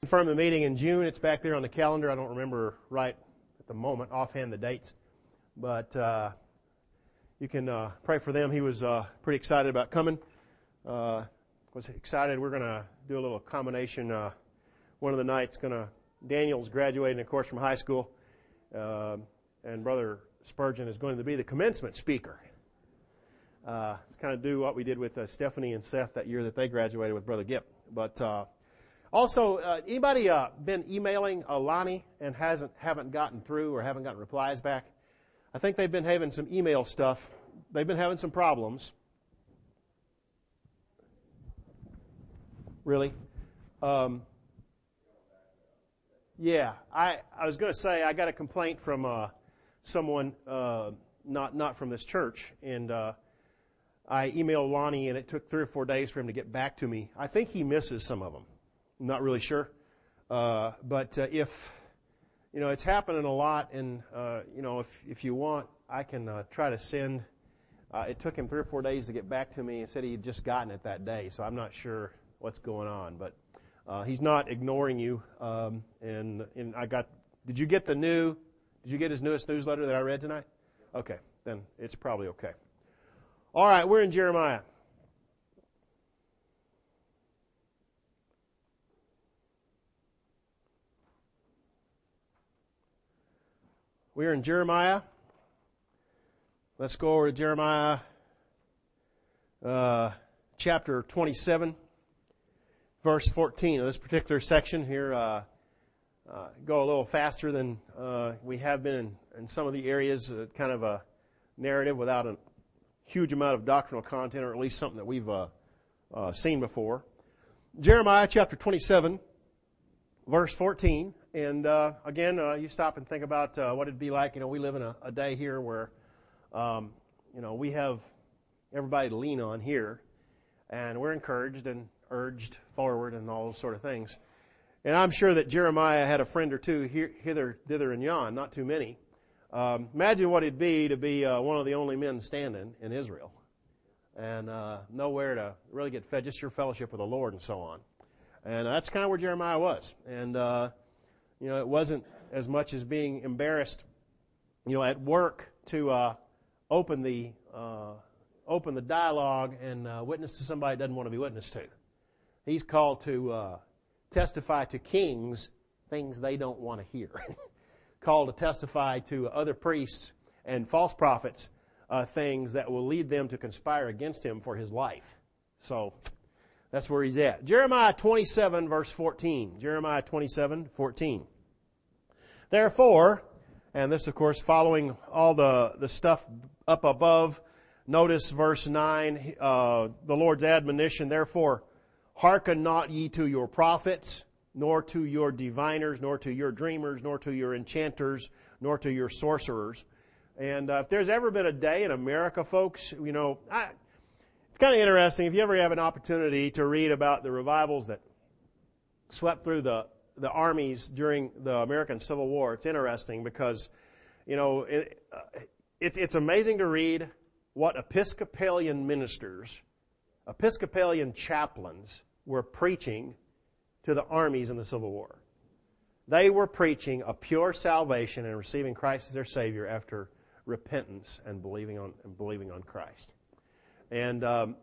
confirm the meeting in June. It's back there on the calendar. I don't remember right at the moment, offhand, the dates. But you can pray for them. He was pretty excited about coming. Was excited. We're going to do a little combination. One of the nights, Daniel's graduating, of course, from high school. And Brother Spurgeon is going to be the commencement speaker. Kind of do what we did with Stephanie and Seth that year that they graduated with Brother Gipp. But also, anybody been emailing Lonnie and haven't gotten through or haven't gotten replies back? I think they've been having some email stuff. They've been having some problems. Really? Yeah. I was going to say I got a complaint from someone not from this church, and I emailed Lonnie, and it took 3 or 4 days for him to get back to me. I think he misses some of them. I'm not really sure. But if, it's happening a lot, and, if you want, I can try to send. It took him 3 or 4 days to get back to me and said he had just gotten it that day, so I'm not sure what's going on. But he's not ignoring you. And did you get his newest newsletter that I read tonight? Okay, then it's probably okay. All right, we're in Jeremiah. We're in Jeremiah. Let's go over to Jeremiah chapter 27, verse 14. Of this particular section here, go a little faster than we have been in some of the areas, kind of a narrative without a huge amount of doctrinal content, or at least something that we've seen before. Jeremiah chapter 27, verse 14. And again, you stop and think about what it'd be like. We live in a day here where, we have everybody to lean on here, and we're encouraged and urged forward and all those sort of things. And I'm sure that Jeremiah had a friend or two hither, thither, and yon, not too many. Imagine what it'd be to be one of the only men standing in Israel, and nowhere to really get fed, just your fellowship with the Lord and so on. And that's kind of where Jeremiah was. And it wasn't as much as being embarrassed, at work to open the dialogue and witness to somebody that doesn't want to be witnessed to. He's called to testify to kings things they don't want to hear. Called to testify to other priests and false prophets things that will lead them to conspire against him for his life. So that's where he's at. Jeremiah 27, verse 14. Jeremiah 27, 14. Therefore, and this, of course, following all the stuff up above, notice verse 9, the Lord's admonition, therefore, hearken not ye to your prophets, nor to your diviners, nor to your dreamers, nor to your enchanters, nor to your sorcerers. And if there's ever been a day in America, folks, it's kind of interesting. If you ever have an opportunity to read about the revivals that swept through the armies during the American Civil War, it's interesting because, it's amazing to read what Episcopalian ministers, Episcopalian chaplains were preaching to the armies in the Civil War. They were preaching a pure salvation and receiving Christ as their Savior after repentance and believing on Christ. And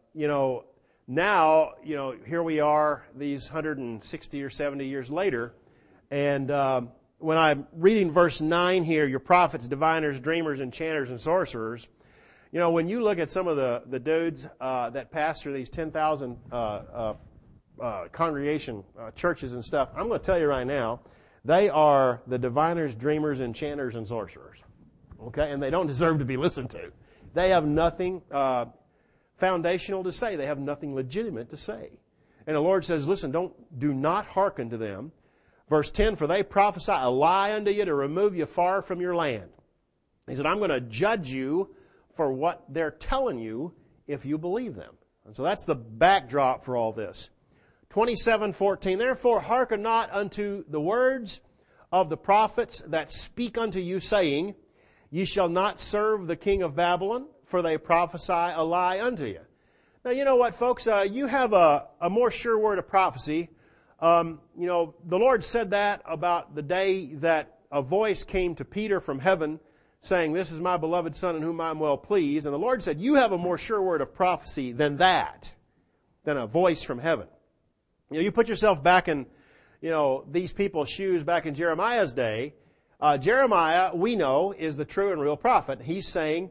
now here we are, these 160 or 70 years later, and when I'm reading verse 9 here, your prophets, diviners, dreamers, enchanters, and sorcerers, when you look at some of the dudes that pastor these 10,000 congregation churches and stuff, I'm going to tell you right now, they are the diviners, dreamers, enchanters, and sorcerers. Okay? And they don't deserve to be listened to. They have nothing foundational to say. They have nothing legitimate to say. And the Lord says, listen, do not hearken to them. Verse 10, for they prophesy a lie unto you to remove you far from your land. He said, I'm going to judge you for what they're telling you if you believe them. And so that's the backdrop for all this. 27:14, therefore hearken not unto the words of the prophets that speak unto you, saying, ye shall not serve the king of Babylon, for they prophesy a lie unto you. Now, you know what, folks? You have a more sure word of prophecy The Lord said that about the day that a voice came to Peter from heaven saying, "This is my beloved Son in whom I am well pleased." And the Lord said, "You have a more sure word of prophecy than that, than a voice from heaven." You put yourself back in, these people's shoes back in Jeremiah's day. Jeremiah, we know, is the true and real prophet. He's saying,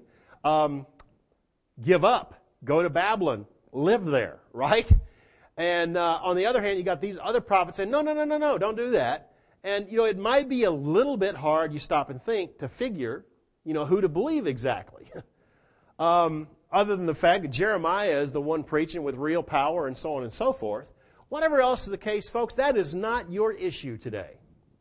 give up, go to Babylon, live there, right? And on the other hand, you got these other prophets saying, no, don't do that. And, it might be a little bit hard, you stop and think, to figure, who to believe exactly. Other than the fact that Jeremiah is the one preaching with real power and so on and so forth. Whatever else is the case, folks, that is not your issue today.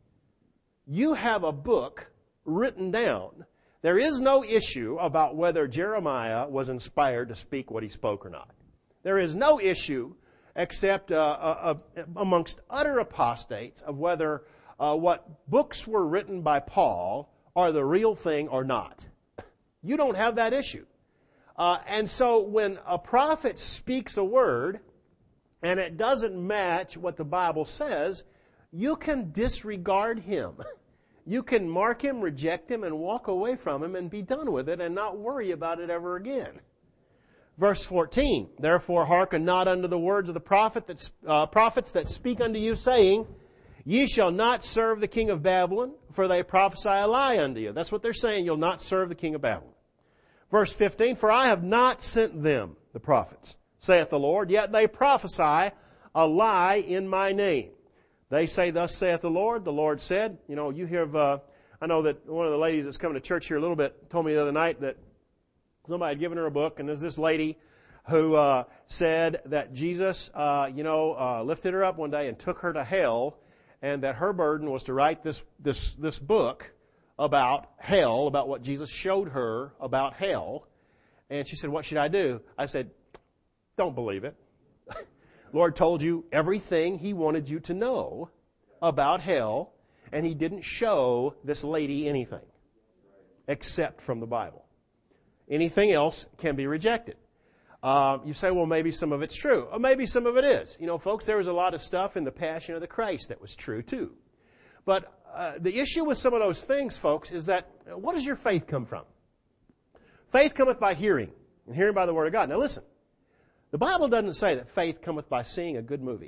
You have a book written down. There is no issue about whether Jeremiah was inspired to speak what he spoke or not. There is no issue except amongst utter apostates of whether what books were written by Paul are the real thing or not. You don't have that issue. And so when a prophet speaks a word and it doesn't match what the Bible says, you can disregard him. You can mark him, reject him, and walk away from him and be done with it and not worry about it ever again. Verse 14, "Therefore hearken not unto the words of the prophets that speak unto you, saying, Ye shall not serve the king of Babylon, for they prophesy a lie unto you." That's what they're saying. You'll not serve the king of Babylon. Verse 15, "For I have not sent them," the prophets, "saith the Lord, yet they prophesy a lie in my name. They say, Thus saith the Lord." The Lord said, you hear of, I know that one of the ladies that's coming to church here a little bit told me the other night that somebody had given her a book, and there's this lady who said that Jesus, lifted her up one day and took her to hell, and that her burden was to write this book about hell, about what Jesus showed her about hell. And she said, "What should I do?" I said, "Don't believe it. Lord told you everything He wanted you to know about hell, and He didn't show this lady anything except from the Bible. Anything else can be rejected." You say, well, maybe some of it's true. Or maybe some of it is. Folks, there was a lot of stuff in the Passion of the Christ that was true too. But the issue with some of those things, folks, is that what does your faith come from? Faith cometh by hearing, and hearing by the Word of God. Now listen, the Bible doesn't say that faith cometh by seeing a good movie.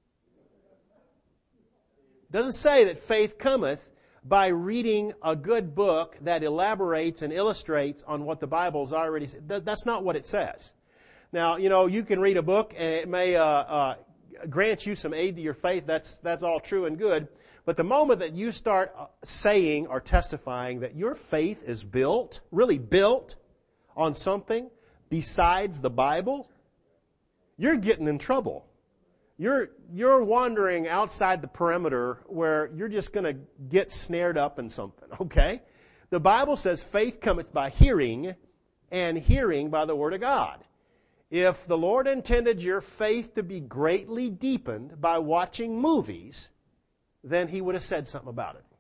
It doesn't say that faith cometh by reading a good book that elaborates and illustrates on what the Bible's already said. That's not what it says. Now, you can read a book and it may grant you some aid to your faith. That's all true and good. But the moment that you start saying or testifying that your faith is really built on something besides the Bible, you're getting in trouble. You're wandering outside the perimeter where you're just going to get snared up in something, okay? The Bible says faith cometh by hearing, and hearing by the Word of God. If the Lord intended your faith to be greatly deepened by watching movies, then He would have said something about it.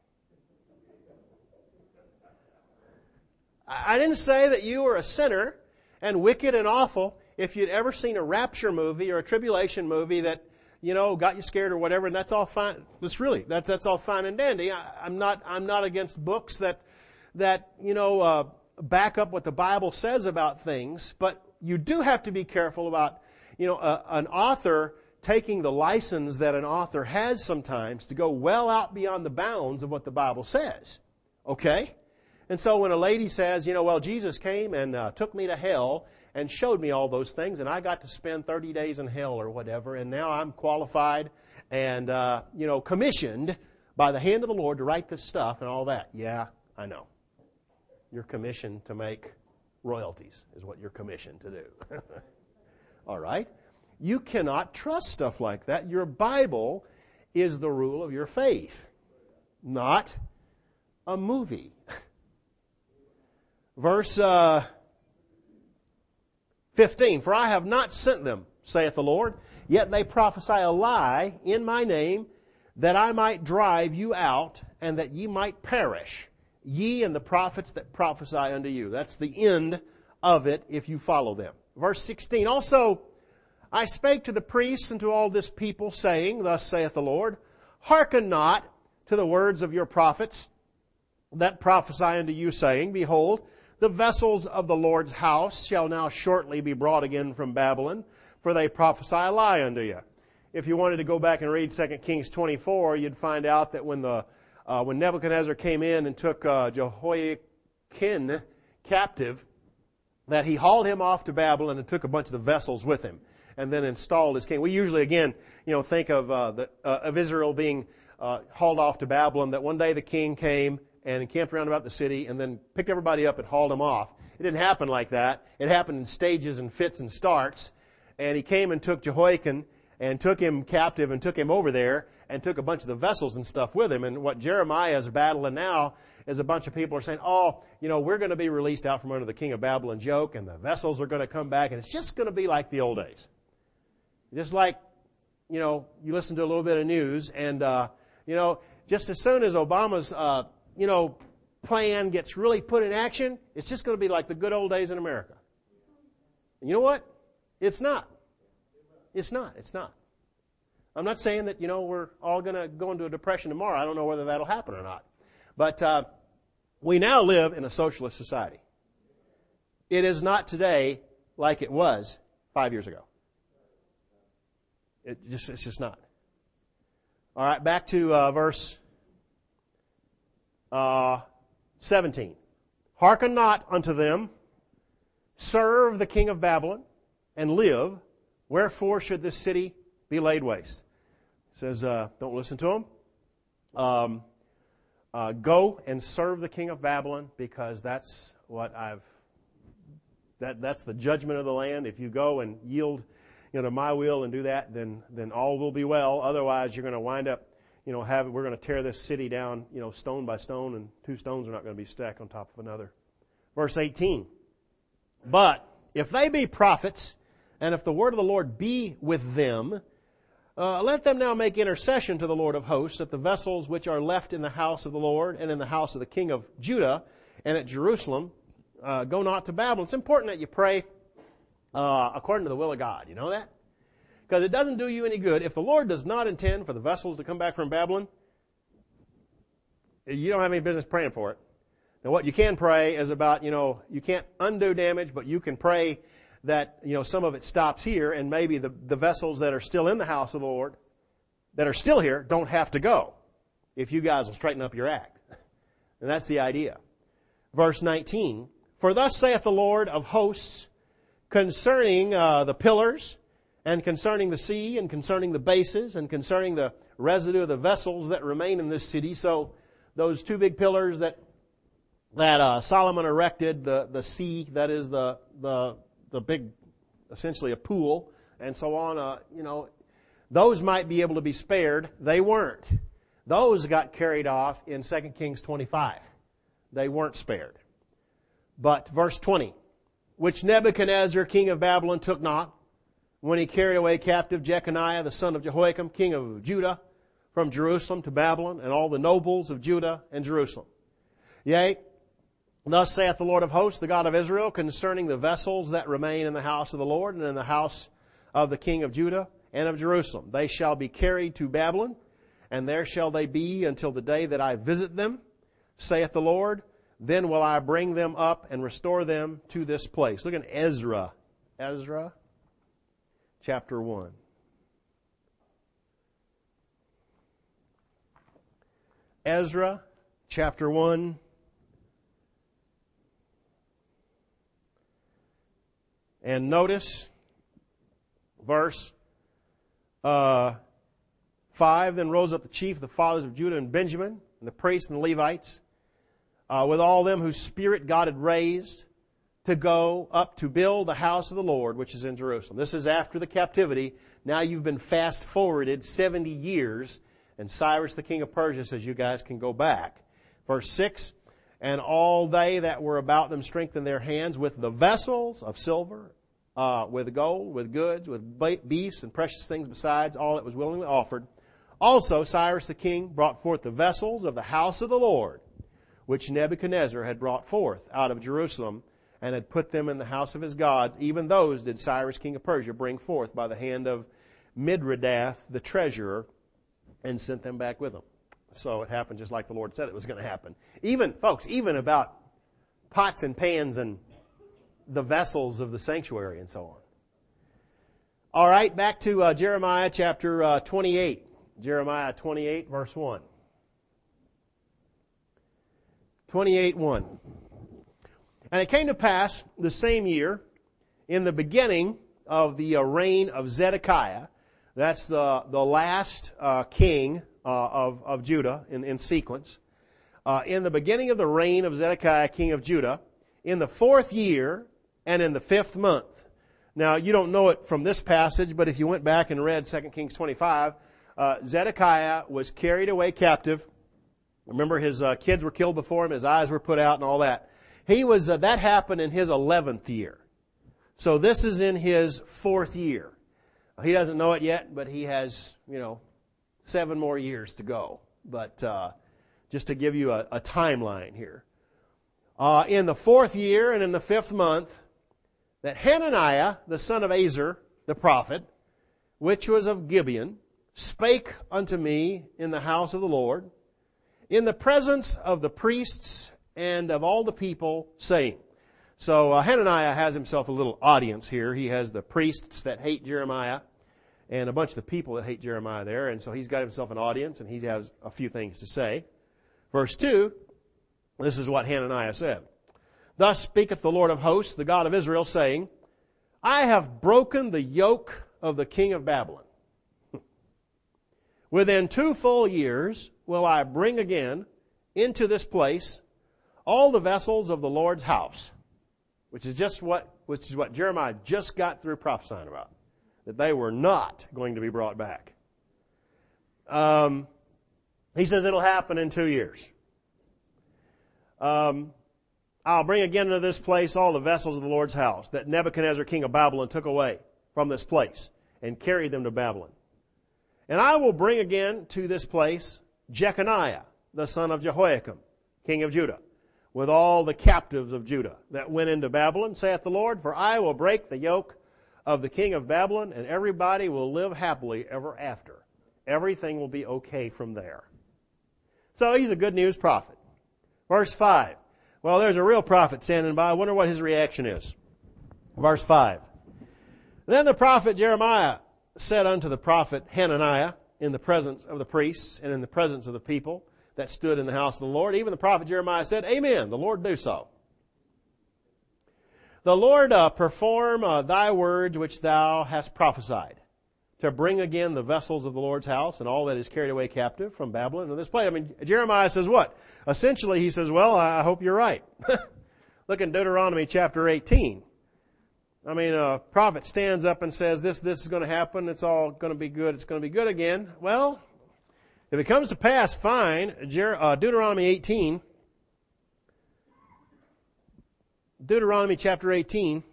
I didn't say that you were a sinner and wicked and awful if you'd ever seen a rapture movie or a tribulation movie that, got you scared or whatever, and that's all fine. That's all fine and dandy. I'm not against books that back up what the Bible says about things, but you do have to be careful about, an author taking the license that an author has sometimes to go well out beyond the bounds of what the Bible says. Okay? And so when a lady says, Jesus came and took me to hell and showed me all those things, and I got to spend 30 days in hell or whatever, and now I'm qualified and, commissioned by the hand of the Lord to write this stuff and all that. Yeah, I know. You're commissioned to make royalties is what you're commissioned to do. All right? You cannot trust stuff like that. Your Bible is the rule of your faith, not a movie. Verse 15, "For I have not sent them, saith the Lord, yet they prophesy a lie in my name, that I might drive you out, and that ye might perish, ye and the prophets that prophesy unto you." That's the end of it if you follow them. Verse 16, "Also I spake to the priests and to all this people, saying, Thus saith the Lord, Hearken not to the words of your prophets that prophesy unto you, saying, Behold, the vessels of the Lord's house shall now shortly be brought again from Babylon, for they prophesy a lie unto you. If you wanted to go back and read 2 Kings 24, you'd find out that when Nebuchadnezzar came in and took Jehoiakim captive, that he hauled him off to Babylon and took a bunch of the vessels with him, and then installed as king. We usually, again, think of Israel being hauled off to Babylon. That one day the king came and encamped around about the city, and then picked everybody up and hauled them off. It didn't happen like that. It happened in stages and fits and starts. And he came and took Jehoiakim and took him captive and took him over there and took a bunch of the vessels and stuff with him. And what Jeremiah is battling now is a bunch of people are saying, we're going to be released out from under the king of Babylon's yoke, and the vessels are going to come back, and it's just going to be like the old days. Just like, you listen to a little bit of news, and, just as soon as Obama's, plan gets really put in action, it's just going to be like the good old days in America. And you know what? It's not. It's not. It's not. I'm not saying that, we're all going to go into a depression tomorrow. I don't know whether that'll happen or not. But we now live in a socialist society. It is not today like it was 5 years ago. It's just not. All right, back to verse 17. Hearken not unto them, serve the king of Babylon, and live. Wherefore should this city be laid waste? It says, don't listen to them. Go and serve the king of Babylon, because that's what that's the judgment of the land. If you go and yield, to my will and do that, then all will be well. Otherwise, you're going to wind up, we're going to tear this city down, stone by stone, and two stones are not going to be stacked on top of another. Verse 18. But if they be prophets, and if the word of the Lord be with them, let them now make intercession to the Lord of hosts, that the vessels which are left in the house of the Lord and in the house of the king of Judah and at Jerusalem go not to Babylon. It's important that you pray according to the will of God. You know that? Because it doesn't do you any good. If the Lord does not intend for the vessels to come back from Babylon, you don't have any business praying for it. Now what you can pray is about, you can't undo damage, but you can pray that, some of it stops here, and maybe the vessels that are still in the house of the Lord, that are still here, don't have to go, if you guys will straighten up your act. And that's the idea. Verse 19, For thus saith the Lord of hosts, concerning the pillars, and concerning the sea, and concerning the bases, and concerning the residue of the vessels that remain in this city. So those two big pillars that Solomon erected, the sea, that is the big, essentially a pool, and so on, those might be able to be spared. They weren't. Those got carried off in 2 Kings 25. They weren't spared. But verse 20, which Nebuchadnezzar, king of Babylon, took not, when he carried away captive Jeconiah, the son of Jehoiakim, king of Judah, from Jerusalem to Babylon, and all the nobles of Judah and Jerusalem. Yea, thus saith the Lord of hosts, the God of Israel, concerning the vessels that remain in the house of the Lord and in the house of the king of Judah and of Jerusalem. They shall be carried to Babylon, and there shall they be until the day that I visit them, saith the Lord. Then will I bring them up and restore them to this place. Look at Ezra. Ezra, chapter 1. Ezra, chapter 1. And notice verse 5, Then rose up the chief of the fathers of Judah and Benjamin, and the priests and the Levites, with all them whose spirit God had raised, to go up to build the house of the Lord, which is in Jerusalem. This is after the captivity. Now you've been fast forwarded 70 years, and Cyrus the king of Persia says you guys can go back. Verse 6, And all they that were about them strengthened their hands with the vessels of silver, with gold, with goods, with beasts and precious things besides all that was willingly offered. Also Cyrus the king brought forth the vessels of the house of the Lord, which Nebuchadnezzar had brought forth out of Jerusalem, and had put them in the house of his gods. Even those did Cyrus king of Persia bring forth by the hand of Mithredath the treasurer, and sent them back with him. So it happened just like the Lord said it was going to happen. Even, folks, even about pots and pans and the vessels of the sanctuary and so on. All right, back to Jeremiah chapter 28. Jeremiah 28, verse 1. 28:1. And it came to pass the same year, in the beginning of the reign of Zedekiah, that's the last king of Judah in sequence, in the beginning of the reign of Zedekiah, king of Judah, in the 4th year and in the 5th month. Now, you don't know it from this passage, but if you went back and read 2 Kings 25, Zedekiah was carried away captive. Remember, his kids were killed before him, his eyes were put out and all that. That happened in his 11th year. So this is in his 4th year. He doesn't know it yet, but he has, 7 more years to go. But just to give you a timeline here. In the 4th year and in the 5th month, that Hananiah, the son of Azer, the prophet, which was of Gibeon, spake unto me in the house of the Lord, in the presence of the priests and of all the people, saying. So Hananiah has himself a little audience here. He has the priests that hate Jeremiah and a bunch of the people that hate Jeremiah there. And so he's got himself an audience and he has a few things to say. Verse 2, this is what Hananiah said. Thus speaketh the Lord of hosts, the God of Israel, saying, I have broken the yoke of the king of Babylon. Within 2 full years will I bring again into this place all the vessels of the Lord's house, which is what Jeremiah just got through prophesying about, that they were not going to be brought back. He says it'll happen in 2 years. I'll bring again into this place all the vessels of the Lord's house that Nebuchadnezzar, king of Babylon, took away from this place and carried them to Babylon. And I will bring again to this place Jeconiah, the son of Jehoiakim, king of Judah, with all the captives of Judah that went into Babylon, saith the Lord, for I will break the yoke of the king of Babylon, and everybody will live happily ever after. Everything will be okay from there. So he's a good news prophet. Verse 5. Well, there's a real prophet standing by. I wonder what his reaction is. Verse 5. Then the prophet Jeremiah said unto the prophet Hananiah, in the presence of the priests and in the presence of the people that stood in the house of the Lord, even the prophet Jeremiah said, Amen, the Lord do so. The Lord perform thy words which thou hast prophesied, to bring again the vessels of the Lord's house and all that is carried away captive from Babylon to this place. I mean, Jeremiah says what? Essentially, he says, well, I hope you're right. Look in Deuteronomy chapter 18. I mean, a prophet stands up and says, this is going to happen. It's all going to be good. It's going to be good again. Well, if it comes to pass, fine. Deuteronomy 18. Deuteronomy chapter 18,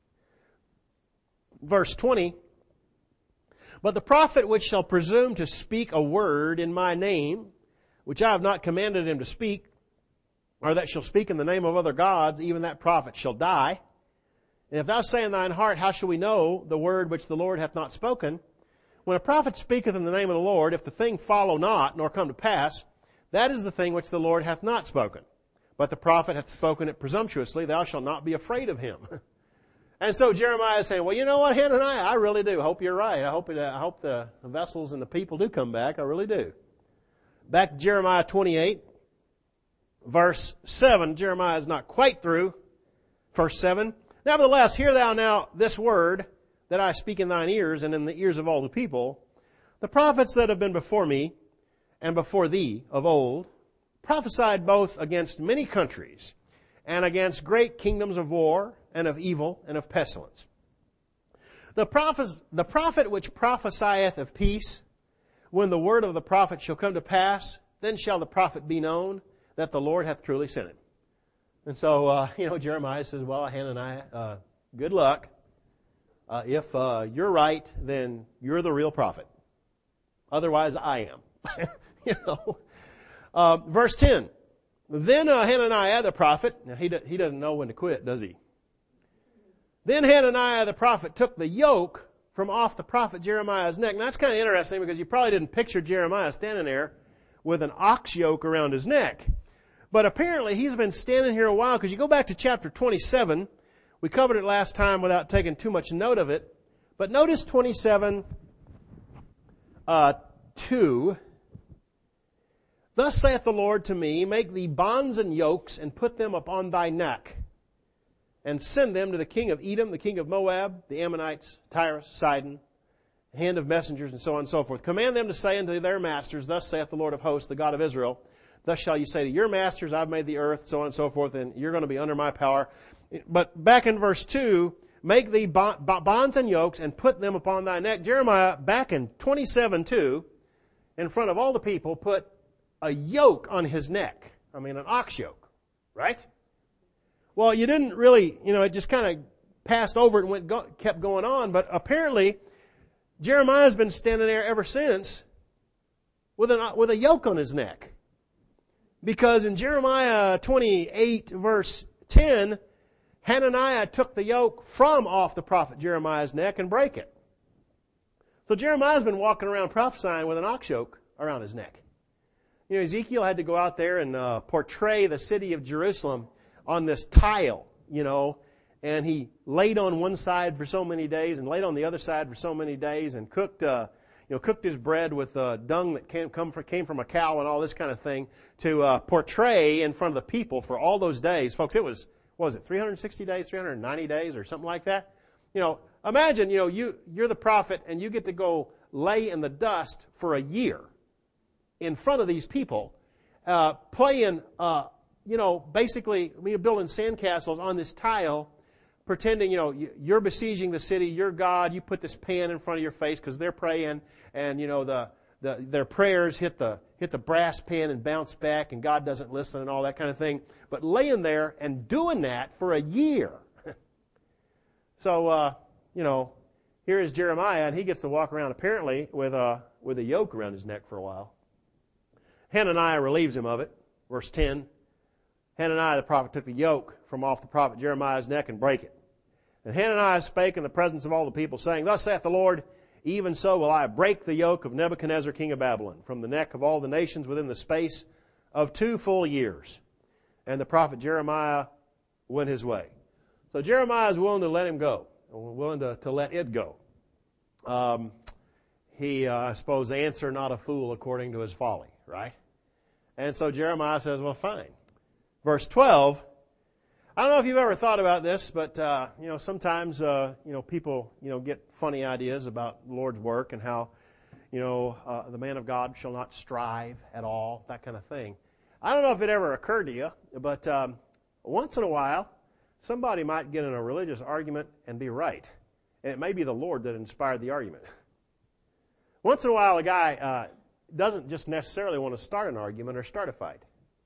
verse 20. But the prophet which shall presume to speak a word in my name, which I have not commanded him to speak, or that shall speak in the name of other gods, even that prophet shall die. And if thou say in thine heart, how shall we know the word which the Lord hath not spoken? When a prophet speaketh in the name of the Lord, if the thing follow not, nor come to pass, that is the thing which the Lord hath not spoken. But the prophet hath spoken it presumptuously, thou shalt not be afraid of him. And so Jeremiah is saying, well, you know what, Hananiah, I really do. I hope you're right. I hope the vessels and the people do come back. I really do. Back to Jeremiah 28, verse 7. Jeremiah is not quite through. Verse 7. Nevertheless, hear thou now this word that I speak in thine ears and in the ears of all the people. The prophets that have been before me and before thee of old prophesied both against many countries and against great kingdoms of war and of evil and of pestilence. The prophet which prophesieth of peace, when the word of the prophet shall come to pass, then shall the prophet be known that the Lord hath truly sent him. And so, Jeremiah says, well, Hananiah, good luck. If you're right, then you're the real prophet. Otherwise, I am. Verse 10. Then Hananiah, the prophet, now he doesn't know when to quit, does he? Then Hananiah the prophet took the yoke from off the prophet Jeremiah's neck. Now that's kind of interesting because you probably didn't picture Jeremiah standing there with an ox yoke around his neck. But apparently he's been standing here a while, because you go back to chapter 27. We covered it last time without taking too much note of it. But notice 27, 2. Thus saith the Lord to me, make thee bonds and yokes, and put them upon thy neck, and send them to the king of Edom, the king of Moab, the Ammonites, Tyrus, Sidon, hand of messengers, and so on and so forth. Command them to say unto their masters, thus saith the Lord of hosts, the God of Israel, thus shall you say to your masters, I've made the earth, so on and so forth, and you're going to be under my power. But back in verse 2, make thee bonds and yokes, and put them upon thy neck. Jeremiah, back in 27:2, in front of all the people, put a yoke on his neck. I mean, an ox yoke, right? Well, you didn't really, it just kind of passed over it and kept going on, but apparently Jeremiah's been standing there ever since with a yoke on his neck. Because in Jeremiah 28 verse 10, Hananiah took the yoke from off the prophet Jeremiah's neck and break it. So Jeremiah's been walking around prophesying with an ox yoke around his neck. Ezekiel had to go out there and portray the city of Jerusalem on this tile, and he laid on one side for so many days and laid on the other side for so many days and cooked his bread with dung that came from a cow and all this kind of thing to portray in front of the people for all those days. Folks, it was 360 days, 390 days or something like that? Imagine, you're the prophet and you get to go lay in the dust for a year in front of these people, playing, basically building sandcastles on this tile, pretending, you're besieging the city, you're God, you put this pan in front of your face because they're praying, and, their prayers hit the brass pan and bounce back, and God doesn't listen and all that kind of thing. But laying there and doing that for a year. So, here is Jeremiah, and he gets to walk around apparently with a yoke around his neck for a while. Hananiah relieves him of it. Verse 10, Hananiah the prophet took the yoke from off the prophet Jeremiah's neck and brake it. And Hananiah spake in the presence of all the people, saying, thus saith the Lord, even so will I break the yoke of Nebuchadnezzar king of Babylon from the neck of all the nations within the space of 2 full years. And the prophet Jeremiah went his way. So Jeremiah is willing to let him go, willing to let it go. He, I suppose, answer not a fool according to his folly, right? And so Jeremiah says, well, fine. Verse 12, I don't know if you've ever thought about this, but, sometimes, people, get funny ideas about the Lord's work and how, the man of God shall not strive at all, that kind of thing. I don't know if it ever occurred to you, but once in a while, somebody might get in a religious argument and be right. And it may be the Lord that inspired the argument. Once in a while, a guy doesn't just necessarily want to start an argument or start a fight.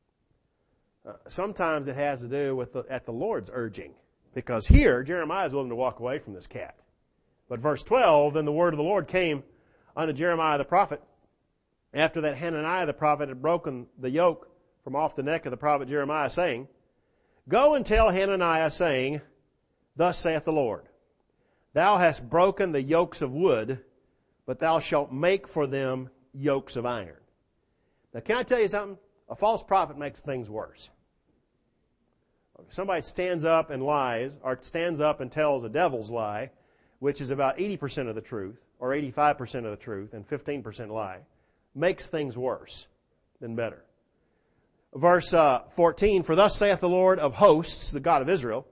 Sometimes it has to do with at the Lord's urging. Because here, Jeremiah is willing to walk away from this cat. But verse 12, then the word of the Lord came unto Jeremiah the prophet, after that Hananiah the prophet had broken the yoke from off the neck of the prophet Jeremiah, saying, go and tell Hananiah, saying, thus saith the Lord, thou hast broken the yokes of wood, but thou shalt make for them yokes of iron. Now, can I tell you something? A false prophet makes things worse. Somebody stands up and lies, or stands up and tells a devil's lie, which is about 80% of the truth, or 85% of the truth, and 15% lie, makes things worse than better. Verse 14, for thus saith the Lord of hosts, the God of Israel,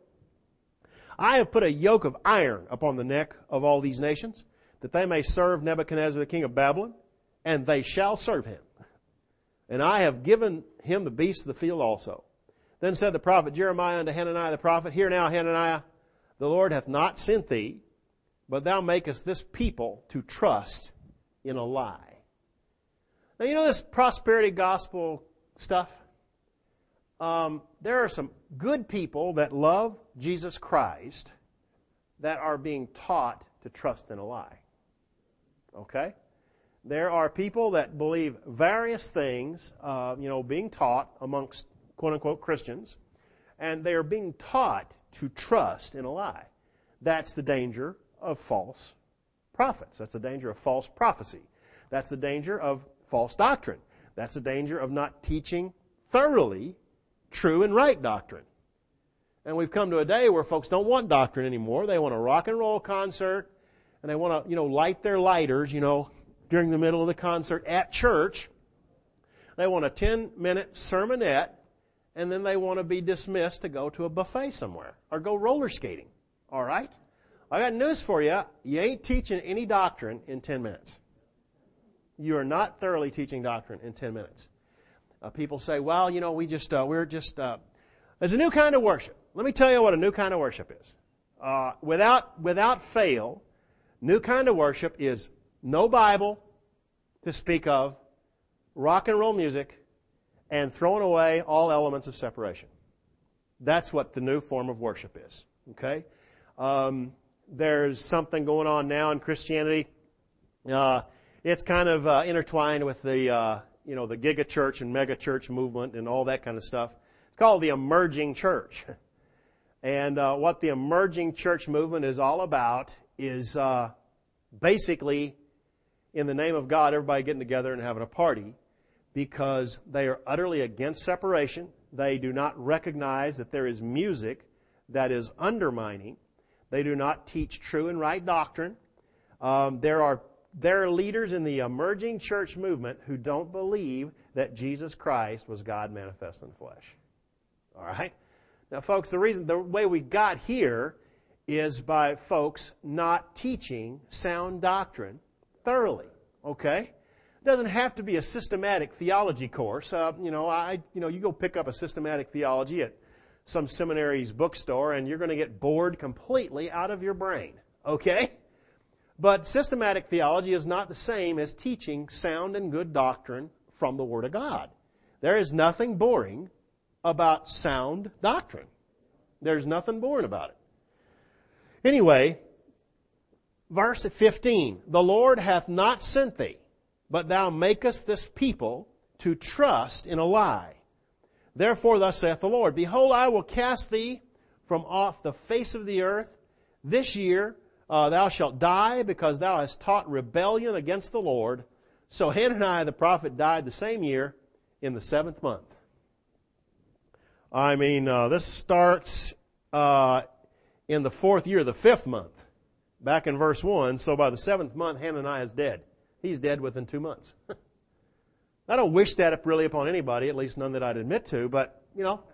I have put a yoke of iron upon the neck of all these nations, that they may serve Nebuchadnezzar the king of Babylon, and they shall serve him. And I have given him the beasts of the field also. Then said the prophet Jeremiah unto Hananiah the prophet, hear now, Hananiah, the Lord hath not sent thee, but thou makest this people to trust in a lie. Now, this prosperity gospel stuff, there are some good people that love Jesus Christ that are being taught to trust in a lie. Okay? There are people that believe various things, being taught amongst quote-unquote Christians, and they are being taught to trust in a lie. That's the danger of false prophets. That's the danger of false prophecy. That's the danger of false doctrine. That's the danger of not teaching thoroughly true and right doctrine. And we've come to a day where folks don't want doctrine anymore. They want a rock and roll concert, and they want to, light their lighters, during the middle of the concert at church. They want a 10-minute sermonette, and then they want to be dismissed to go to a buffet somewhere or go roller skating. All right? I got news for you. You ain't teaching any doctrine in 10 minutes. You are not thoroughly teaching doctrine in 10 minutes. People say, well, there's a new kind of worship. Let me tell you what a new kind of worship is. Without fail, new kind of worship is no Bible to speak of, rock and roll music, and throwing away all elements of separation. That's what the new form of worship is. Okay? There's something going on now in Christianity. It's kind of intertwined with the the giga church and mega church movement and all that kind of stuff. It's called the emerging church. And what the emerging church movement is all about is basically, in the name of God, everybody getting together and having a party, because they are utterly against separation. They do not recognize that there is music that is undermining. They do not teach true and right doctrine. There are leaders in the emerging church movement who don't believe that Jesus Christ was God manifest in the flesh. All right? Now, folks, the way we got here is by folks not teaching sound doctrine thoroughly. Okay? It doesn't have to be a systematic theology course. You go pick up a systematic theology at some seminary's bookstore and you're going to get bored completely out of your brain. Okay? But systematic theology is not the same as teaching sound and good doctrine from the Word of God. There is nothing boring about sound doctrine. There's nothing boring about it. Anyway, verse 15, the Lord hath not sent thee, but thou makest this people to trust in a lie. Therefore thus saith the Lord, behold, I will cast thee from off the face of the earth. This year thou shalt die, because thou hast taught rebellion against the Lord. So Hananiah the prophet died the same year in the 7th month. This starts in the 4th year, the 5th month, back in verse 1. So by the 7th month, Hananiah is dead. He's dead within 2 months. I don't wish that really upon anybody, at least none that I'd admit to, but,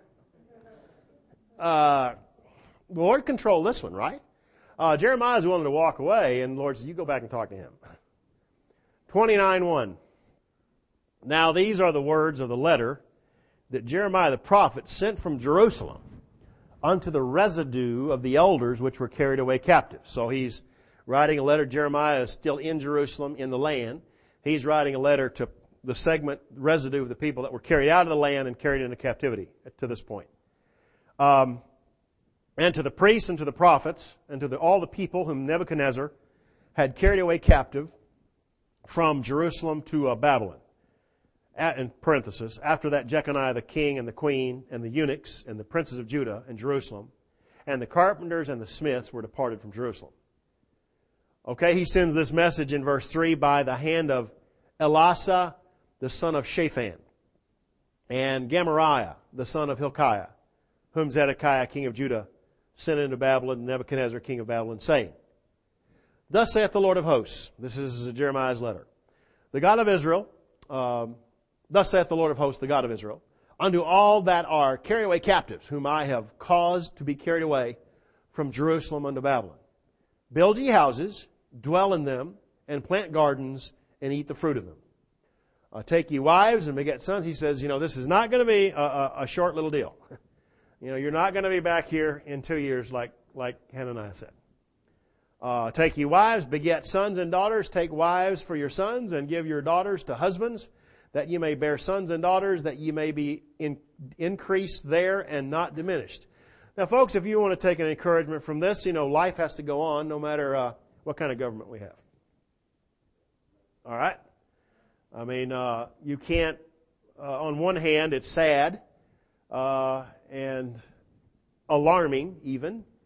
the Lord controlled this one, right? Jeremiah is willing to walk away, and the Lord says, you go back and talk to him. 29:1. Now these are the words of the letter that Jeremiah the prophet sent from Jerusalem unto the residue of the elders which were carried away captive. So he's writing a letter. Jeremiah is still in Jerusalem in the land. He's writing a letter to the residue of the people that were carried out of the land and carried into captivity to this point. And to the priests and to the prophets and to all the people whom Nebuchadnezzar had carried away captive from Jerusalem to Babylon. In parenthesis, after that Jeconiah the king and the queen and the eunuchs and the princes of Judah and Jerusalem and the carpenters and the smiths were departed from Jerusalem. Okay, he sends this message in verse 3 by the hand of Elasah, the son of Shaphan, and Gemariah, the son of Hilkiah, whom Zedekiah, king of Judah, sent into Babylon, Nebuchadnezzar, king of Babylon, saying, Thus saith the Lord of hosts. This is Jeremiah's letter. The God of Israel, thus saith the Lord of hosts, the God of Israel, unto all that are carried away captives, whom I have caused to be carried away from Jerusalem unto Babylon. Build ye houses, dwell in them, and plant gardens, and eat the fruit of them. Take ye wives and beget sons. He says, this is not going to be a short little deal. You're not going to be back here in 2 years like Hananiah said. Take ye wives, beget sons and daughters. Take wives for your sons, and give your daughters to husbands, that ye may bear sons and daughters, that ye may be increased there and not diminished. Now, folks, if you want to take an encouragement from this, life has to go on no matter what kind of government we have. All right? You can't, on one hand, it's sad and alarming even.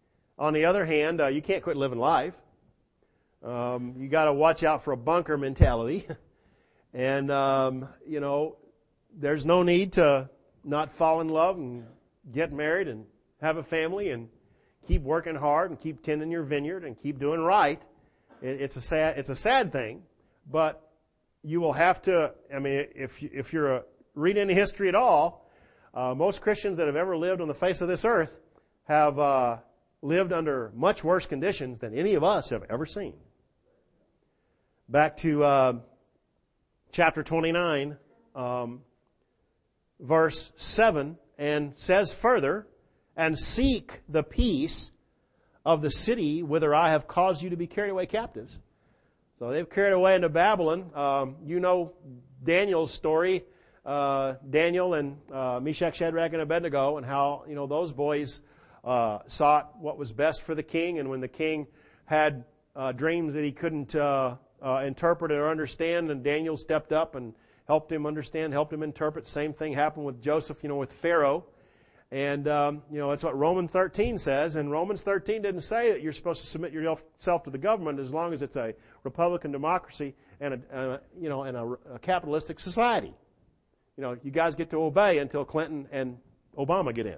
On the other hand, you can't quit living life. You got to watch out for a bunker mentality. And, there's no need to not fall in love and get married and have a family and keep working hard and keep tending your vineyard and keep doing right. It's a sad thing, but you will have to, if you're reading any history at all, most Christians that have ever lived on the face of this earth have lived under much worse conditions than any of us have ever seen. Back to chapter 29, verse 7, and says further, and seek the peace of the city whither I have caused you to be carried away captives. So they've carried away into Babylon. You know Daniel's story, Daniel and Meshach, Shadrach, and Abednego, and how those boys sought what was best for the king, and when the king had dreams that he couldn't interpret or understand, and Daniel stepped up and helped him understand, helped him interpret. Same thing happened with Joseph, with Pharaoh. And, that's what Romans 13 says. And Romans 13 didn't say that you're supposed to submit yourself to the government as long as it's a Republican democracy and a capitalistic society. You guys get to obey until Clinton and Obama get in.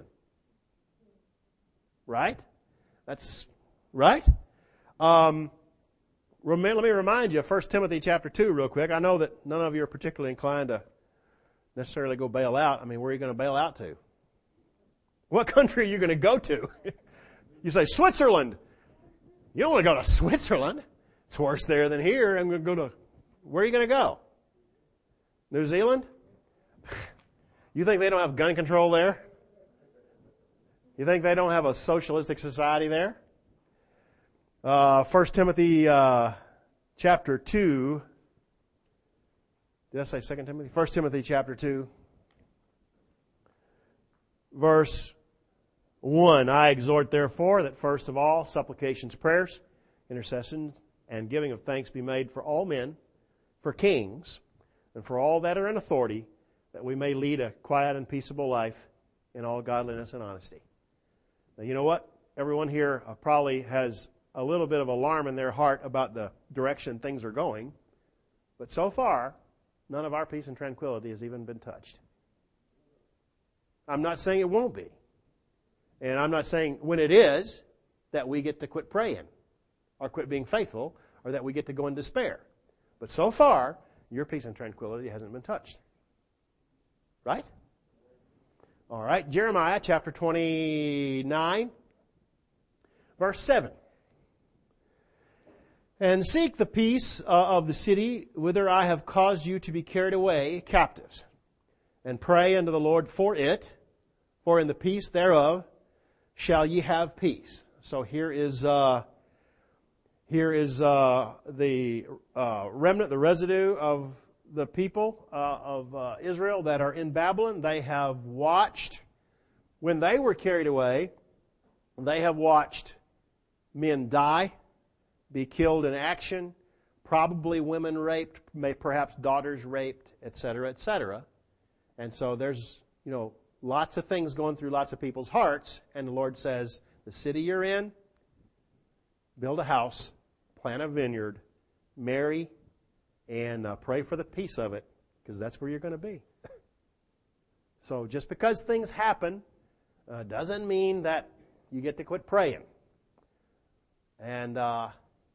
Right? That's right. Let me remind you of 1 Timothy chapter 2 real quick. I know that none of you are particularly inclined to necessarily go bail out. Where are you going to bail out to? What country are you going to go to? You say, Switzerland. You don't want to go to Switzerland. It's worse there than here. I'm going to go to, where are you going to go? New Zealand? You think they don't have gun control there? You think they don't have a socialistic society there? 1 Timothy chapter 2. Did I say 2 Timothy? 1 Timothy chapter 2. Verse 1, I exhort therefore that first of all supplications, prayers, intercessions, and giving of thanks be made for all men, for kings, and for all that are in authority, that we may lead a quiet and peaceable life in all godliness and honesty. Now you know what? Everyone here probably has a little bit of alarm in their heart about the direction things are going, but so far, none of our peace and tranquility has even been touched. I'm not saying it won't be. And I'm not saying when it is that we get to quit praying or quit being faithful or that we get to go in despair. But so far, your peace and tranquility hasn't been touched. Right? All right. Jeremiah chapter 29, verse 7. And seek the peace of the city whither I have caused you to be carried away captives. And pray unto the Lord for it, for in the peace thereof shall ye have peace. So here is the remnant, the residue of the people of Israel that are in Babylon. They have watched, when they were carried away, they have watched men die, be killed in action, probably women raped, perhaps daughters raped, etc., etc. And so there's, lots of things going through lots of people's hearts. And the Lord says, the city you're in, build a house, plant a vineyard, marry, and pray for the peace of it, because that's where you're going to be. So just because things happen doesn't mean that you get to quit praying. And I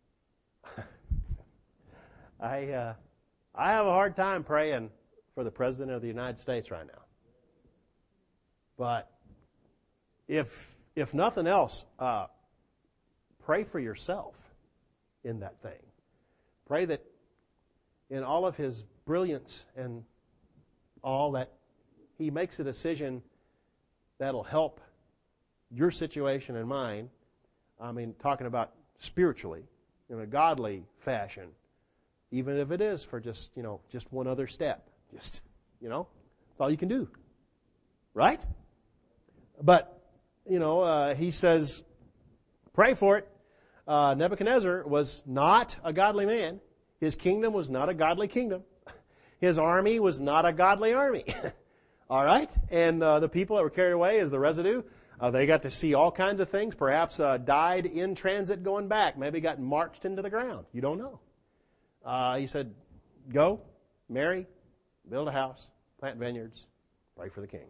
have a hard time praying for the President of the United States right now. But if nothing else, pray for yourself in that thing. Pray that in all of his brilliance and all that he makes a decision that'll help your situation and mine. Talking about spiritually, in a godly fashion, even if it is for just one other step. That's all you can do. Right? But, he says, pray for it. Nebuchadnezzar was not a godly man. His kingdom was not a godly kingdom. His army was not a godly army. All right? And the people that were carried away as the residue, They got to see all kinds of things, perhaps died in transit going back, maybe got marched into the ground. You don't know. He said, go, marry, build a house, plant vineyards, pray for the king.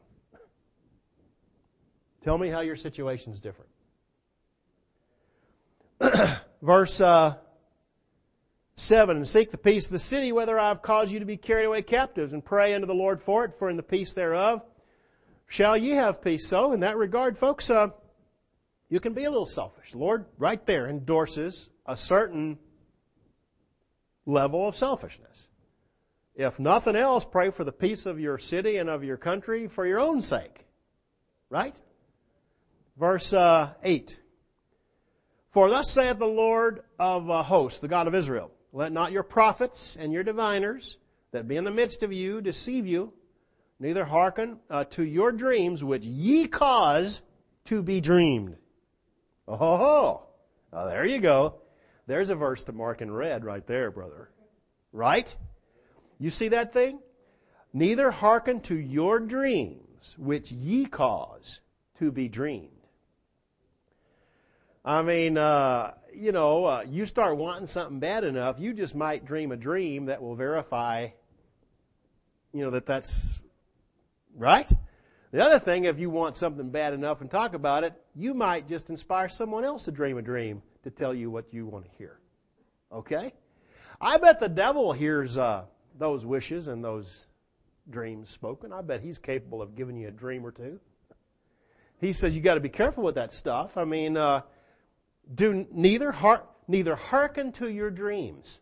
Tell me how your situation's different. Verse 7, and seek the peace of the city, whether I have caused you to be carried away captives, and pray unto the Lord for it, for in the peace thereof shall ye have peace. So, in that regard, folks, you can be a little selfish. The Lord, right there, endorses a certain level of selfishness. If nothing else, pray for the peace of your city and of your country for your own sake. Right? Verse 8. For thus saith the Lord of hosts, the God of Israel, let not your prophets and your diviners that be in the midst of you deceive you, neither hearken to your dreams which ye cause to be dreamed. Oh, there you go. There's a verse to mark in red right there, brother. Right? You see that thing? Neither hearken to your dreams which ye cause to be dreamed. I mean, you start wanting something bad enough, you just might dream a dream that will verify, that's right. The other thing, if you want something bad enough and talk about it, you might just inspire someone else to dream a dream to tell you what you want to hear. Okay? I bet the devil hears those wishes and those dreams spoken. I bet he's capable of giving you a dream or two. He says you got to be careful with that stuff. I mean, do neither hearken to your dreams.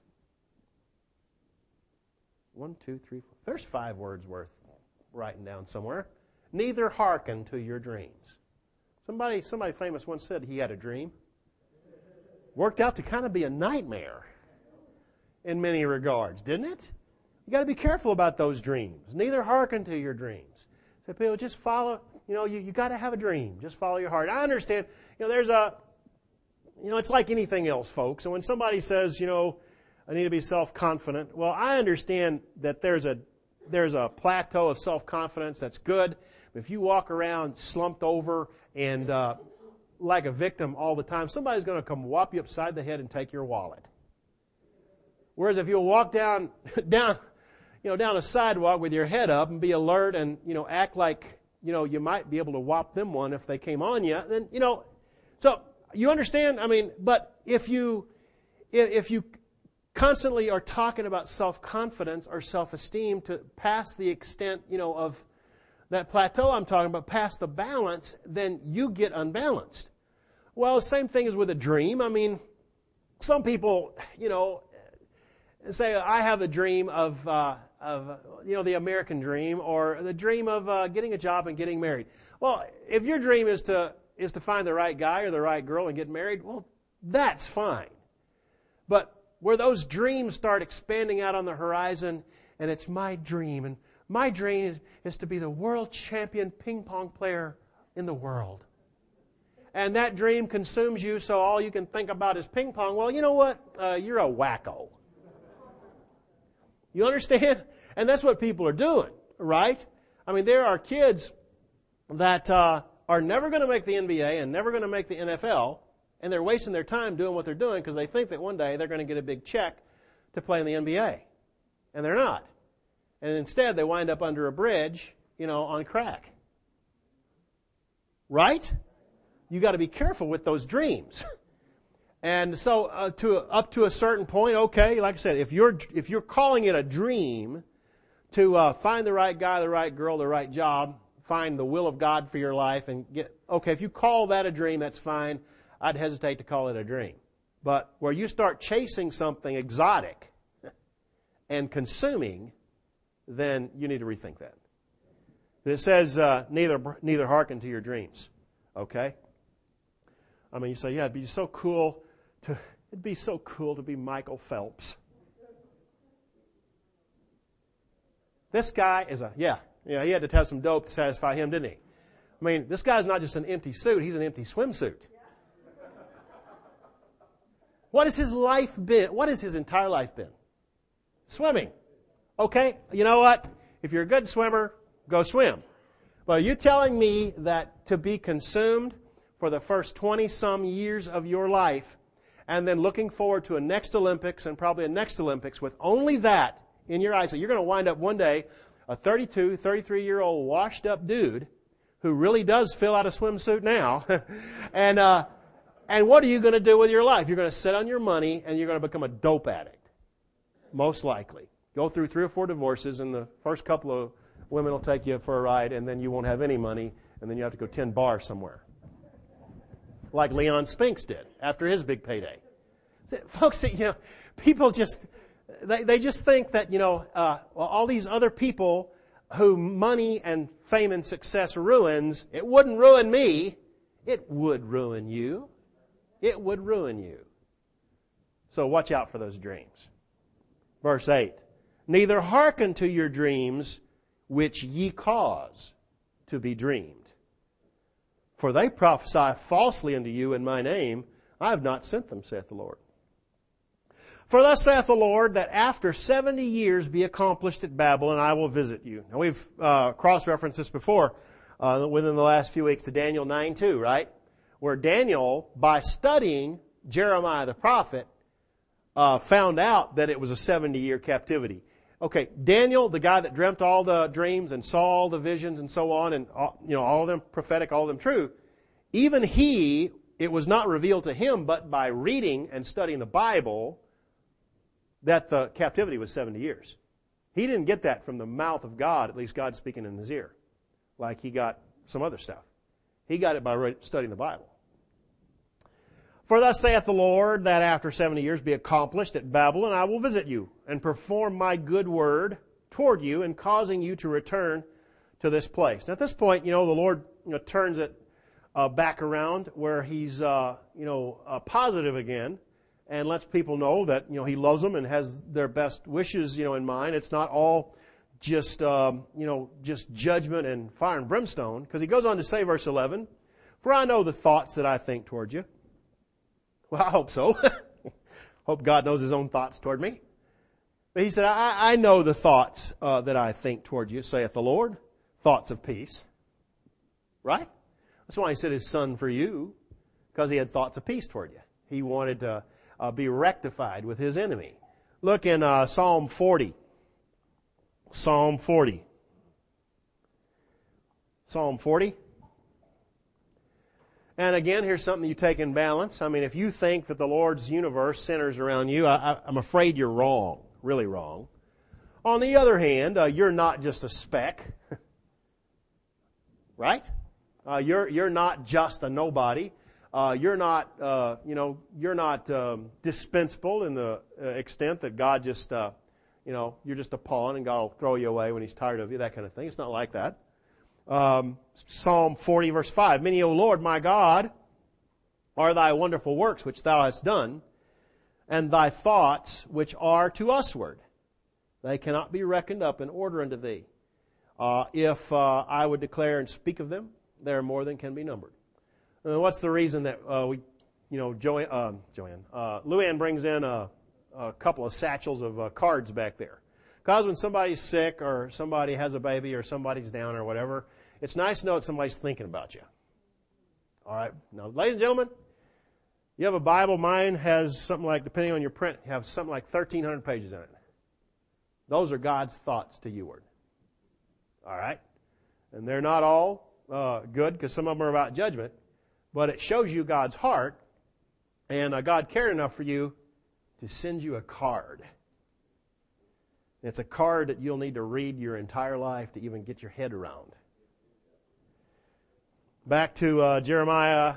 1, 2, 3, 4. There's 5 words worth writing down somewhere. Neither hearken to your dreams. Somebody famous once said he had a dream. Worked out to kind of be a nightmare in many regards, didn't it? You got to be careful about those dreams. Neither hearken to your dreams. So people just follow. You got to have a dream. Just follow your heart. I understand. It's like anything else, folks. And when somebody says, I need to be self-confident, well, I understand that there's a plateau of self-confidence that's good. But if you walk around slumped over and like a victim all the time, somebody's going to come whop you upside the head and take your wallet. Whereas if you'll walk down a sidewalk with your head up and be alert and act like you might be able to whop them one if they came on you, then so. You understand? I mean, but if you constantly are talking about self-confidence or self-esteem to past the extent, of that plateau I'm talking about, past the balance, then you get unbalanced. Well, the same thing is with a dream. I mean, some people, say, I have a dream of the American dream or the dream of getting a job and getting married. Well, if your dream is to find the right guy or the right girl and get married, well, that's fine. But where those dreams start expanding out on the horizon, and it's my dream, and my dream is to be the world champion ping pong player in the world. And that dream consumes you, so all you can think about is ping pong. Well, you know what? You're a wacko. You understand? And that's what people are doing, right? I mean, there are kids that are never going to make the NBA and never going to make the NFL, and they're wasting their time doing what they're doing because they think that one day they're going to get a big check to play in the NBA. And they're not. And instead they wind up under a bridge, on crack. Right? You got to be careful with those dreams. And so up to a certain point, okay, like I said, if you're calling it a dream to find the right guy, the right girl, the right job, find the will of God for your life and if you call that a dream, that's fine. I'd hesitate to call it a dream. But where you start chasing something exotic and consuming, then you need to rethink that. It says, neither hearken to your dreams. Okay? I mean, you say, yeah, it'd be so cool to be Michael Phelps. This guy is he had to have some dope to satisfy him, didn't he? I mean, this guy's not just an empty suit, he's an empty swimsuit. What has his life been? What has his entire life been? Swimming. Okay, you know what? If you're a good swimmer, go swim. But are you telling me that to be consumed for the first 20-some years of your life and then looking forward to a next Olympics and probably a next Olympics with only that in your eyes, that you're going to wind up one day a 32, 33-year-old washed-up dude who really does fill out a swimsuit now, and what are you going to do with your life? You're going to sit on your money and you're going to become a dope addict, most likely. Go through 3 or 4 divorces, and the first couple of women will take you for a ride, and then you won't have any money, and then you have to go 10 bars somewhere. Like Leon Spinks did after his big payday. Folks, people just, they just think that, all these other people who money and fame and success ruins, it wouldn't ruin me. It would ruin you. It would ruin you. So watch out for those dreams. Verse 8. Neither hearken to your dreams which ye cause to be dreamed. For they prophesy falsely unto you in my name. I have not sent them, saith the Lord. For thus saith the Lord, that after 70 years be accomplished at Babylon, I will visit you. Now we've cross-referenced this before within the last few weeks to Daniel 9:2, right? Where Daniel, by studying Jeremiah the prophet, found out that it was a 70-year captivity. Okay, Daniel, the guy that dreamt all the dreams and saw all the visions and so on, and all of them prophetic, all of them true, even he, it was not revealed to him, but by reading and studying the Bible, that the captivity was 70 years. He didn't get that from the mouth of God, at least God speaking in his ear, like he got some other stuff. He got it by studying the Bible. For thus saith the Lord, that after 70 years be accomplished at Babylon, I will visit you and perform my good word toward you in causing you to return to this place. Now at this point, the Lord turns it back around where he's positive again and lets people know that he loves them and has their best wishes in mind. It's not all just judgment and fire and brimstone, because he goes on to say, verse 11, for I know the thoughts that I think toward you. Well, I hope so. Hope God knows his own thoughts toward me. But he said, I know the thoughts that I think toward you, saith the Lord, thoughts of peace. Right? That's why he said his son for you, because he had thoughts of peace toward you. He wanted to be rectified with his enemy. Look in Psalm 40. Psalm 40. Psalm 40. And again, here's something you take in balance. I mean, if you think that the Lord's universe centers around you, I'm afraid you're wrong. Really wrong. On the other hand, you're not just a speck. Right? You're not just a nobody. You're not dispensable in the extent that God just, you're just a pawn and God will throw you away when he's tired of you, that kind of thing. It's not like that. Psalm 40 verse 5, Many, O Lord, my God, are thy wonderful works which thou hast done, and thy thoughts which are to usward. They cannot be reckoned up in order unto thee. If I would declare and speak of them, they are more than can be numbered. What's the reason that Luann brings in a couple of satchels of cards back there? Because when somebody's sick or somebody has a baby or somebody's down or whatever, it's nice to know that somebody's thinking about you. All right. Now, ladies and gentlemen, you have a Bible. Mine has something like, depending on your print, have something like 1,300 pages in it. Those are God's thoughts to youward. All right. And they're not all good, because some of them are about judgment. But it shows you God's heart, and God cared enough for you to send you a card. It's a card that you'll need to read your entire life to even get your head around. Back to Jeremiah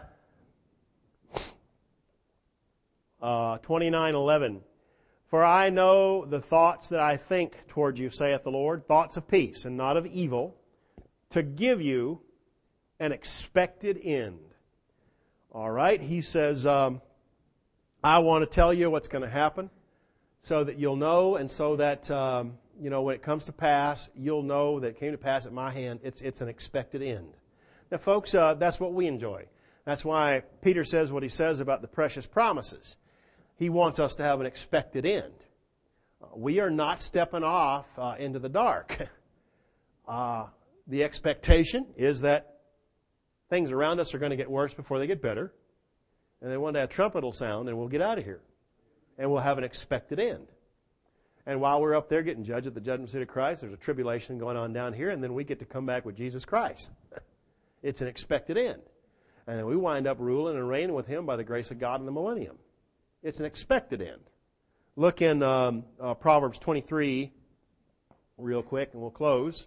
29:11. For I know the thoughts that I think toward you, saith the Lord, thoughts of peace and not of evil, to give you an expected end. All right, he says, I want to tell you what's going to happen so that you'll know, and so that, when it comes to pass, you'll know that it came to pass at my hand. It's an expected end. Now, folks, that's what we enjoy. That's why Peter says what he says about the precious promises. He wants us to have an expected end. We are not stepping off into the dark. the expectation is that things around us are going to get worse before they get better. And then one day a trumpet will sound and we'll get out of here. And we'll have an expected end. And while we're up there getting judged at the judgment seat of Christ, there's a tribulation going on down here, and then we get to come back with Jesus Christ. It's an expected end. And then we wind up ruling and reigning with Him by the grace of God in the millennium. It's an expected end. Look in Proverbs 23 real quick, and we'll close.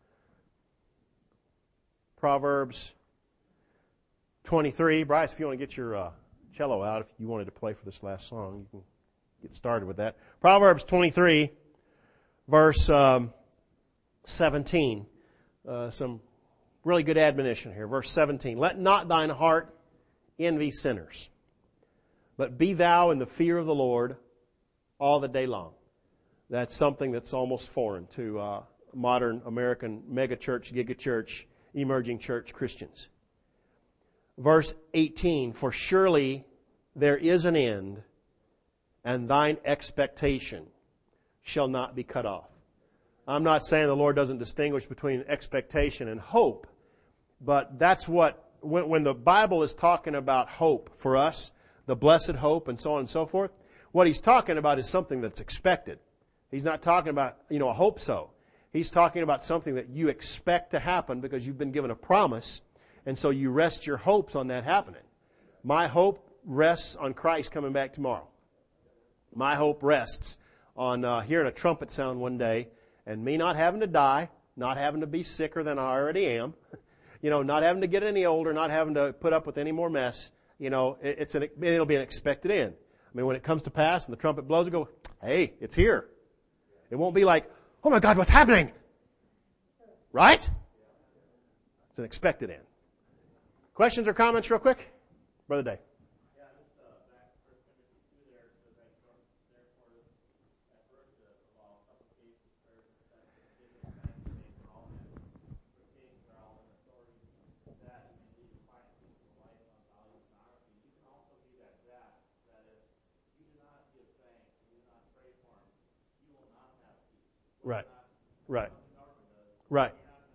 Proverbs 23. Bryce, if you want to get your cello out, if you wanted to play for this last song, you can get started with that. Proverbs 23, verse 17. Some really good admonition here. Verse 17. Let not thine heart envy sinners, but be thou in the fear of the Lord all the day long. That's something that's almost foreign to modern American megachurch, gigachurch, emerging church Christians. Verse 18, for surely there is an end, and thine expectation shall not be cut off. I'm not saying the Lord doesn't distinguish between expectation and hope, but that's what, when the Bible is talking about hope for us, the blessed hope and so on and so forth, what He's talking about is something that's expected. He's not talking about, a hope so. He's talking about something that you expect to happen because you've been given a promise, and so you rest your hopes on that happening. My hope rests on Christ coming back tomorrow. My hope rests on hearing a trumpet sound one day and me not having to die, not having to be sicker than I already am, not having to get any older, not having to put up with any more mess. It'll be an expected end. I mean, when it comes to pass, when the trumpet blows, it go, hey, it's here. It won't be like, oh my God, what's happening? Right? It's an expected end. Questions or comments real quick? Brother Day. Right. Right. Right.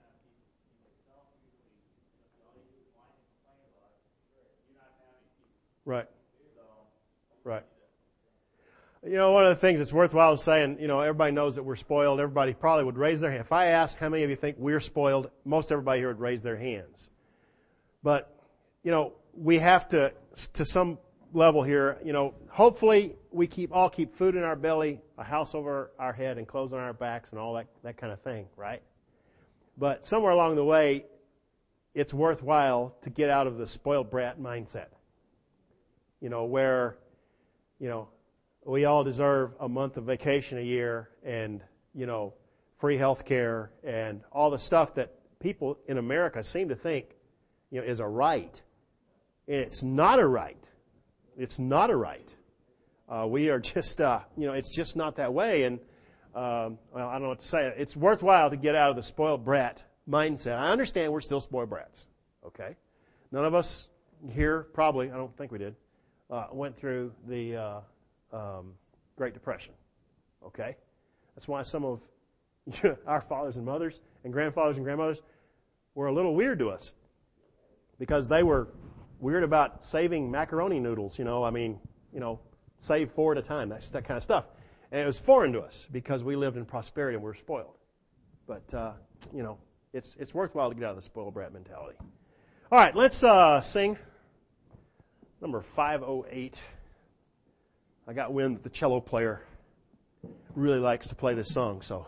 Right. Right. One of the things that's worthwhile is saying, everybody knows that we're spoiled. Everybody probably would raise their hand. If I ask how many of you think we're spoiled, most everybody here would raise their hands. But, we have to some level here, hopefully we all keep food in our belly, a house over our head, and clothes on our backs and all that kind of thing, right? But somewhere along the way, it's worthwhile to get out of the spoiled brat mindset. Where, we all deserve a month of vacation a year and, free health care and all the stuff that people in America seem to think, is a right. And it's not a right. It's not a right. We are just, it's just not that way. And, I don't know what to say. It's worthwhile to get out of the spoiled brat mindset. I understand we're still spoiled brats. Okay? None of us here, probably, I don't think we did, went through the Great Depression. Okay? That's why some of our fathers and mothers and grandfathers and grandmothers were a little weird to us. Because they were weird about saving macaroni noodles, save 4 at a time, that kind of stuff. And it was foreign to us because we lived in prosperity and we were spoiled. But, it's worthwhile to get out of the spoiled brat mentality. All right, let's sing number 508. I got wind that the cello player really likes to play this song, so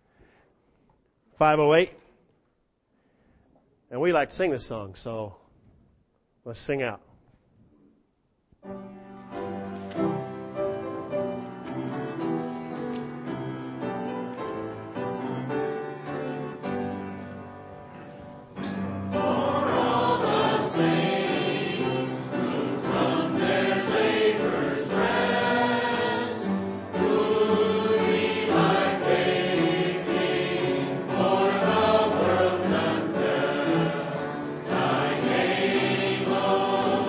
508. And we like to sing this song, so let's sing out. Oh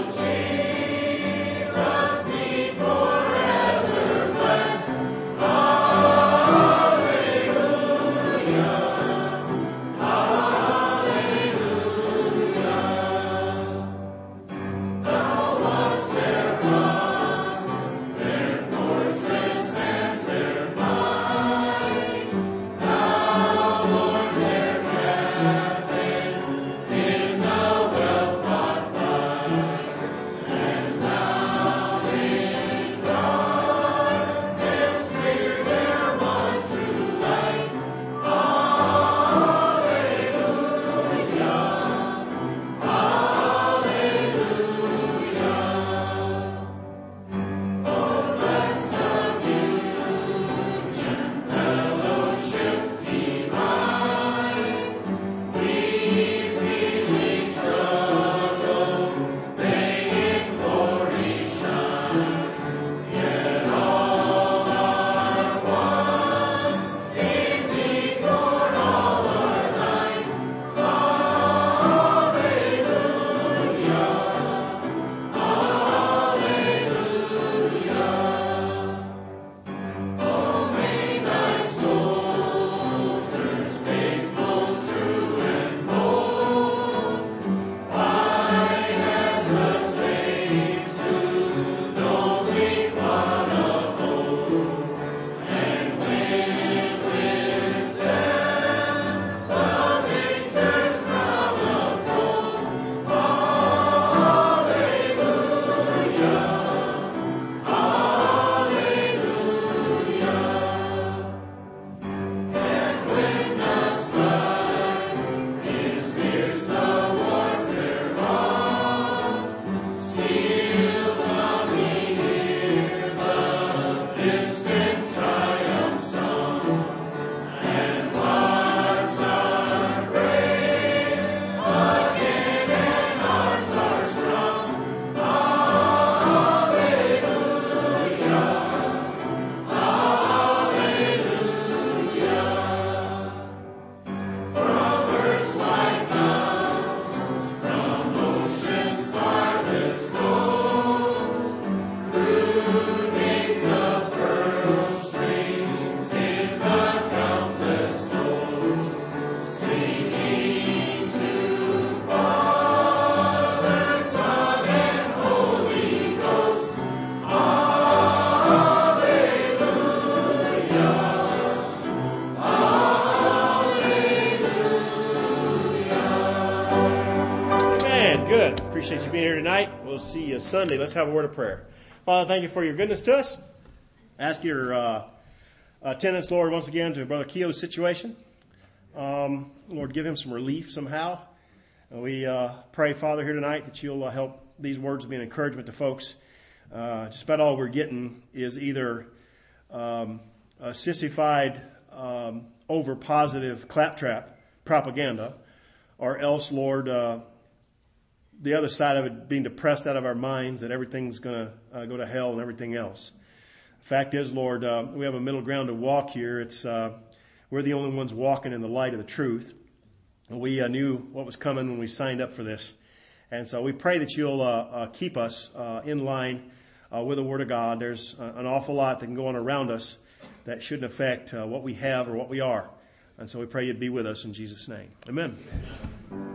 Good. Appreciate you being here tonight. We'll see you Sunday. Let's have a word of prayer. Father, thank you for your goodness to us. Ask your attendance, Lord, once again to Brother Keogh's situation. Lord, give him some relief somehow. We pray, Father, here tonight that you'll help these words be an encouragement to folks. Just about all we're getting is either a sissified, over-positive claptrap propaganda, or else, Lord, the other side of it being depressed out of our minds that everything's going to go to hell and everything else. The fact is, Lord, we have a middle ground to walk here. It's we're the only ones walking in the light of the truth. And we knew what was coming when we signed up for this. And so we pray that you'll keep us in line with the Word of God. There's an awful lot that can go on around us that shouldn't affect what we have or what we are. And so we pray you'd be with us in Jesus' name. Amen.